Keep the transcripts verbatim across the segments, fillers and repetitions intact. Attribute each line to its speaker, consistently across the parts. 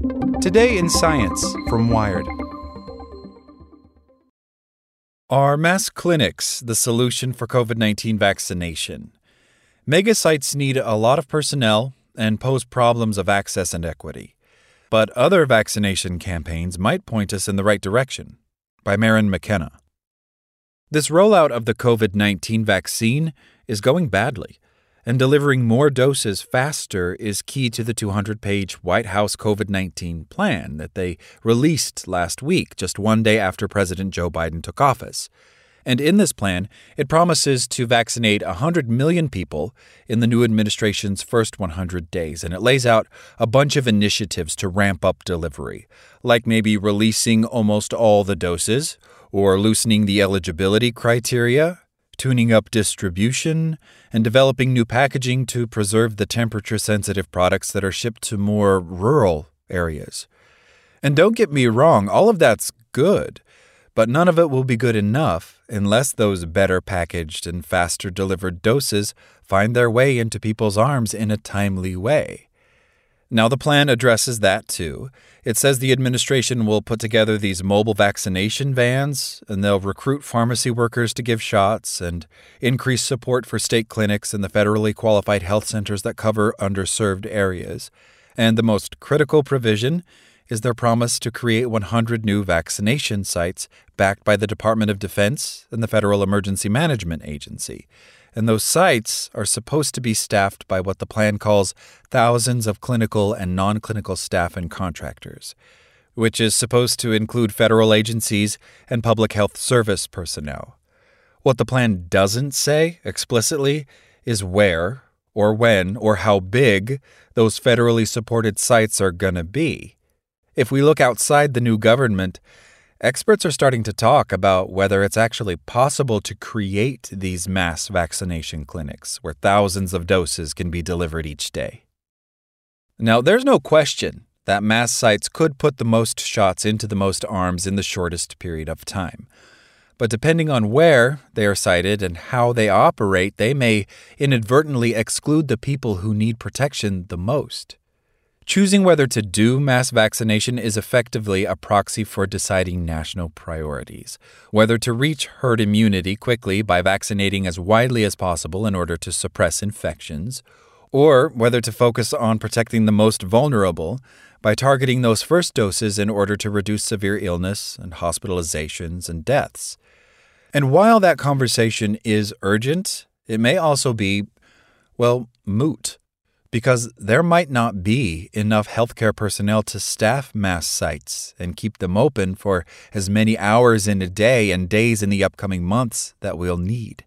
Speaker 1: Today in Science from Wired. Are mass clinics the solution for covid nineteen vaccination? Mega sites need a lot of personnel and pose problems of access and equity. But other vaccination campaigns might point us in the right direction. By Maren McKenna. This rollout of the covid nineteen vaccine is going badly, and delivering more doses faster is key to the two hundred page White House covid nineteen plan that they released last week, just one day after President Joe Biden took office. And in this plan, it promises to vaccinate one hundred million people in the new administration's first one hundred days, and it lays out a bunch of initiatives to ramp up delivery, like maybe releasing almost all the doses, or loosening the eligibility criteria, tuning up distribution, and developing new packaging to preserve the temperature-sensitive products that are shipped to more rural areas. And don't get me wrong, all of that's good, but none of it will be good enough unless those better packaged and faster delivered doses find their way into people's arms in a timely way. Now, the plan addresses that too. It says the administration will put together these mobile vaccination vans, and they'll recruit pharmacy workers to give shots and increase support for state clinics and the federally qualified health centers that cover underserved areas. And the most critical provision is their promise to create one hundred new vaccination sites backed by the Department of Defense and the Federal Emergency Management Agency. And those sites are supposed to be staffed by what the plan calls thousands of clinical and non-clinical staff and contractors, which is supposed to include federal agencies and public health service personnel. What the plan doesn't say explicitly is where or when or how big those federally supported sites are going to be. If we look outside the new government, experts are starting to talk about whether it's actually possible to create these mass vaccination clinics where thousands of doses can be delivered each day. Now, there's no question that mass sites could put the most shots into the most arms in the shortest period of time. But depending on where they are sited and how they operate, they may inadvertently exclude the people who need protection the most. Choosing whether to do mass vaccination is effectively a proxy for deciding national priorities, whether to reach herd immunity quickly by vaccinating as widely as possible in order to suppress infections, or whether to focus on protecting the most vulnerable by targeting those first doses in order to reduce severe illness and hospitalizations and deaths. And while that conversation is urgent, it may also be, well, moot. Because there might not be enough healthcare personnel to staff mass sites and keep them open for as many hours in a day and days in the upcoming months that we'll need.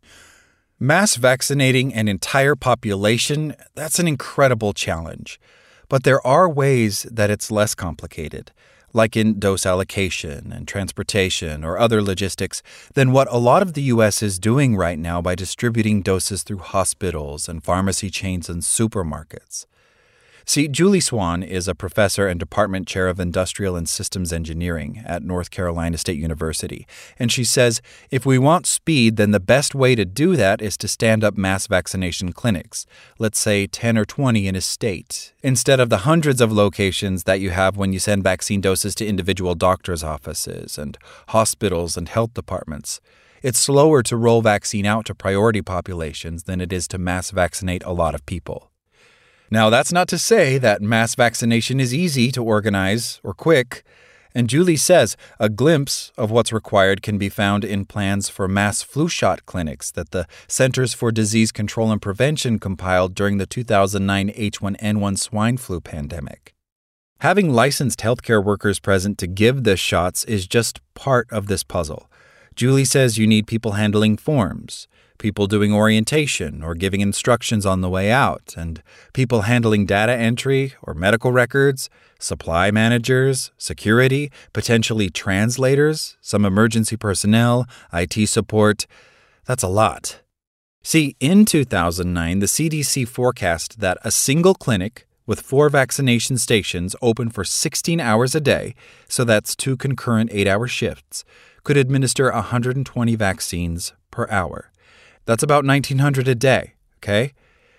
Speaker 1: Mass vaccinating an entire population, that's an incredible challenge. But there are ways that it's less complicated, like in dose allocation and transportation or other logistics, than what a lot of the U S is doing right now by distributing doses through hospitals and pharmacy chains and supermarkets. See, Julie Swan is a professor and department chair of industrial and systems engineering at North Carolina State University, and she says if we want speed, then the best way to do that is to stand up mass vaccination clinics, let's say ten or twenty in a state, instead of the hundreds of locations that you have when you send vaccine doses to individual doctors' offices and hospitals and health departments. It's slower to roll vaccine out to priority populations than it is to mass vaccinate a lot of people. Now, that's not to say that mass vaccination is easy to organize or quick, and Julie says a glimpse of what's required can be found in plans for mass flu shot clinics that the Centers for Disease Control and Prevention compiled during the two thousand nine H one N one swine flu pandemic. Having licensed healthcare workers present to give the shots is just part of this puzzle. Julie says you need people handling forms, people doing orientation or giving instructions on the way out, and people handling data entry or medical records, supply managers, security, potentially translators, some emergency personnel, I T support. That's a lot. See, in two thousand nine, the C D C forecast that a single clinic with four vaccination stations open for sixteen hours a day, so that's two concurrent eight-hour shifts, could administer one hundred twenty vaccines per hour. That's about nineteen hundred a day, okay?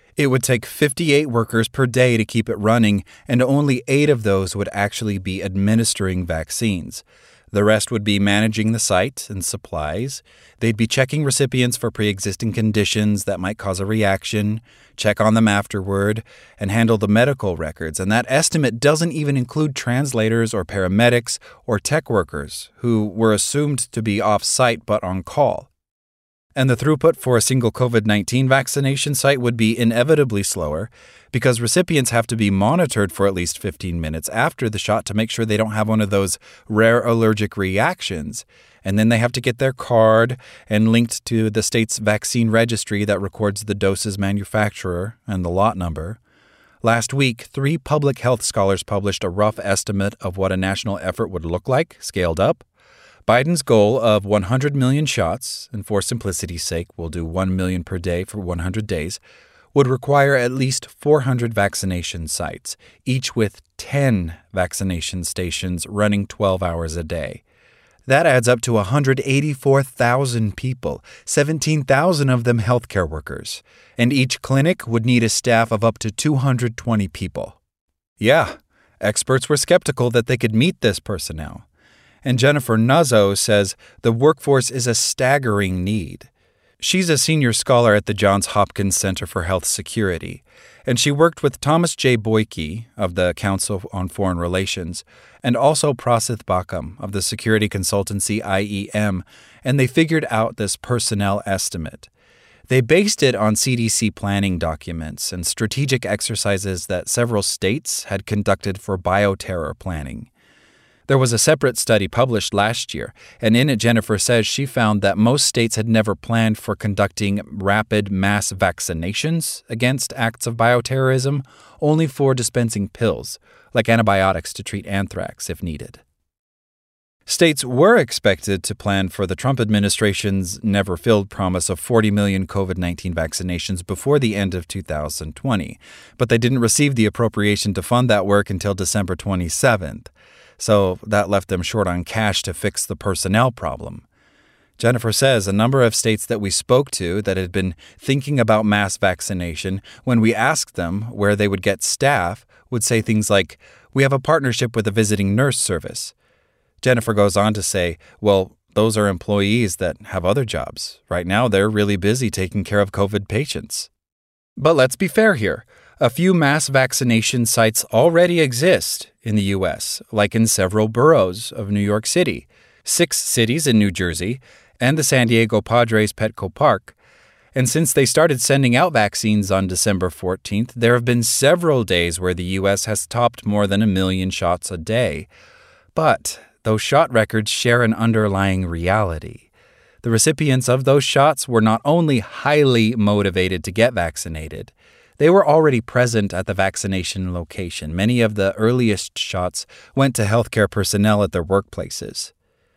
Speaker 1: It would take fifty-eight workers per day to keep it running, and only eight of those would actually be administering vaccines. The rest would be managing the site and supplies. They'd be checking recipients for pre-existing conditions that might cause a reaction, check on them afterward, and handle the medical records. And that estimate doesn't even include translators or paramedics or tech workers who were assumed to be off-site but on call. And the throughput for a single COVID nineteen vaccination site would be inevitably slower because recipients have to be monitored for at least fifteen minutes after the shot to make sure they don't have one of those rare allergic reactions. And then they have to get their card and linked to the state's vaccine registry that records the dose's manufacturer and the lot number. Last week, three public health scholars published a rough estimate of what a national effort would look like, scaled up. Biden's goal of one hundred million shots, and for simplicity's sake, we'll do one million per day for one hundred days, would require at least four hundred vaccination sites, each with ten vaccination stations running twelve hours a day. That adds up to one hundred eighty-four thousand people, seventeen thousand of them healthcare workers, and each clinic would need a staff of up to two hundred twenty people. Yeah, experts were skeptical that they could meet this personnel. And Jennifer Nuzzo says the workforce is a staggering need. She's a senior scholar at the Johns Hopkins Center for Health Security, and she worked with Thomas J. Boyke of the Council on Foreign Relations and also Prasith Bakam of the security consultancy I E M, and they figured out this personnel estimate. They based it on C D C planning documents and strategic exercises that several states had conducted for bioterror planning. There was a separate study published last year, and in it Jennifer says she found that most states had never planned for conducting rapid mass vaccinations against acts of bioterrorism, only for dispensing pills, like antibiotics to treat anthrax if needed. States were expected to plan for the Trump administration's never-filled promise of forty million COVID nineteen vaccinations before the end of two thousand twenty, but they didn't receive the appropriation to fund that work until December twenty-seventh. So that left them short on cash to fix the personnel problem. Jennifer says a number of states that we spoke to that had been thinking about mass vaccination, when we asked them where they would get staff, would say things like, "We have a partnership with a visiting nurse service." Jennifer goes on to say, well, those are employees that have other jobs. Right now, they're really busy taking care of COVID patients. But let's be fair here. A few mass vaccination sites already exist in the U S, like in several boroughs of New York City, six cities in New Jersey, and the San Diego Padres Petco Park. And since they started sending out vaccines on December fourteenth, there have been several days where the U S has topped more than a million shots a day. But those shot records share an underlying reality. The recipients of those shots were not only highly motivated to get vaccinated, they were already present at the vaccination location. Many of the earliest shots went to healthcare personnel at their workplaces.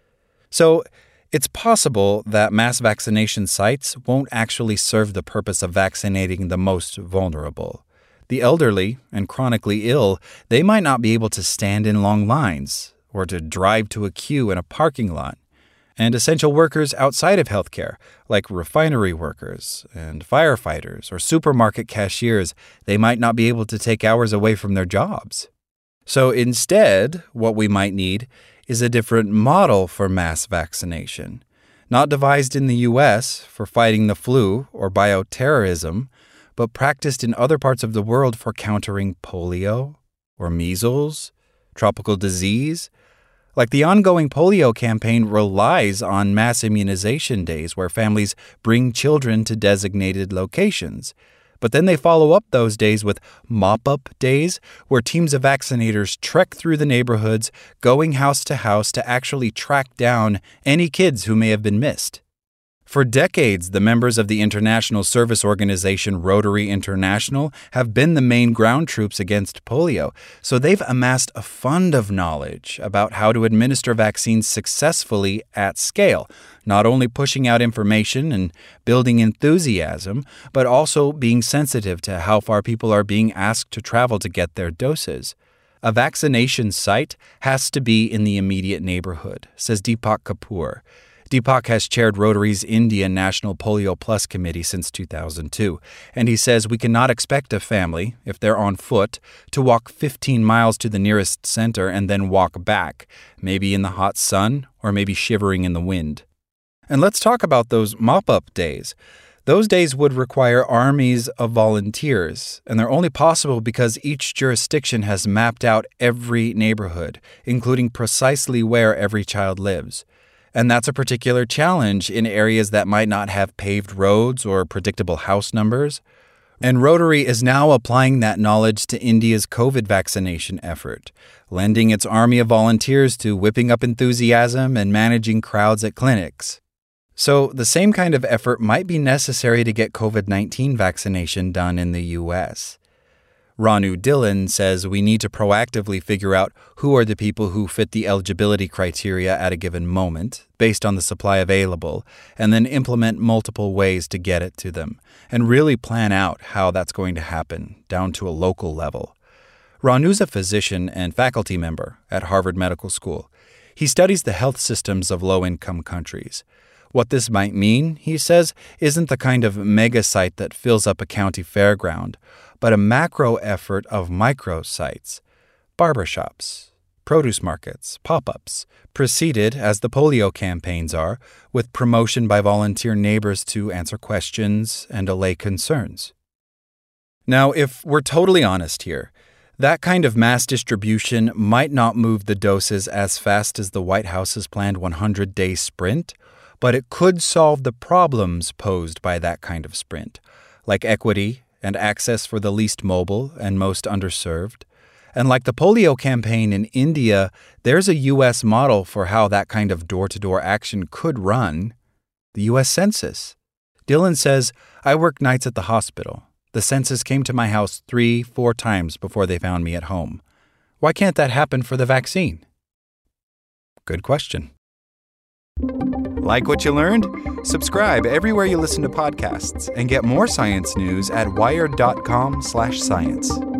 Speaker 1: So it's possible that mass vaccination sites won't actually serve the purpose of vaccinating the most vulnerable. The elderly and chronically ill, they might not be able to stand in long lines or to drive to a queue in a parking lot. And essential workers outside of healthcare, like refinery workers and firefighters or supermarket cashiers, they might not be able to take hours away from their jobs. So instead, what we might need is a different model for mass vaccination, not devised in the U S for fighting the flu or bioterrorism, but practiced in other parts of the world for countering polio or measles, tropical disease. Like the ongoing polio campaign relies on mass immunization days where families bring children to designated locations. But then they follow up those days with mop-up days where teams of vaccinators trek through the neighborhoods, going house to house to actually track down any kids who may have been missed. For decades, the members of the international service organization Rotary International have been the main ground troops against polio, so they've amassed a fund of knowledge about how to administer vaccines successfully at scale, not only pushing out information and building enthusiasm, but also being sensitive to how far people are being asked to travel to get their doses. A vaccination site has to be in the immediate neighborhood, says Deepak Kapoor. Deepak has chaired Rotary's India National Polio Plus Committee since two thousand two, and he says we cannot expect a family, if they're on foot, to walk fifteen miles to the nearest center and then walk back, maybe in the hot sun or maybe shivering in the wind. And let's talk about those mop-up days. Those days would require armies of volunteers, and they're only possible because each jurisdiction has mapped out every neighborhood, including precisely where every child lives. And that's a particular challenge in areas that might not have paved roads or predictable house numbers. And Rotary is now applying that knowledge to India's COVID vaccination effort, lending its army of volunteers to whipping up enthusiasm and managing crowds at clinics. So the same kind of effort might be necessary to get COVID nineteen vaccination done in the U S. Ranu Dhillon says we need to proactively figure out who are the people who fit the eligibility criteria at a given moment, based on the supply available, and then implement multiple ways to get it to them, and really plan out how that's going to happen, down to a local level. Ranu's a physician and faculty member at Harvard Medical School. He studies the health systems of low-income countries. What this might mean, he says, isn't the kind of mega site that fills up a county fairground, but a macro effort of micro sites, barbershops, produce markets, pop-ups, preceded, as the polio campaigns are, with promotion by volunteer neighbors to answer questions and allay concerns. Now, if we're totally honest here, that kind of mass distribution might not move the doses as fast as the White House's planned one hundred day sprint, but it could solve the problems posed by that kind of sprint, like equity and access for the least mobile and most underserved. And like the polio campaign in India, there's a U S model for how that kind of door-to-door action could run: the U S Census. Dhillon says, I work nights at the hospital. The census came to my house three, four times before they found me at home. Why can't that happen for the vaccine? Good question. Like what you learned? Subscribe everywhere you listen to podcasts and get more science news at wired dot com slash science.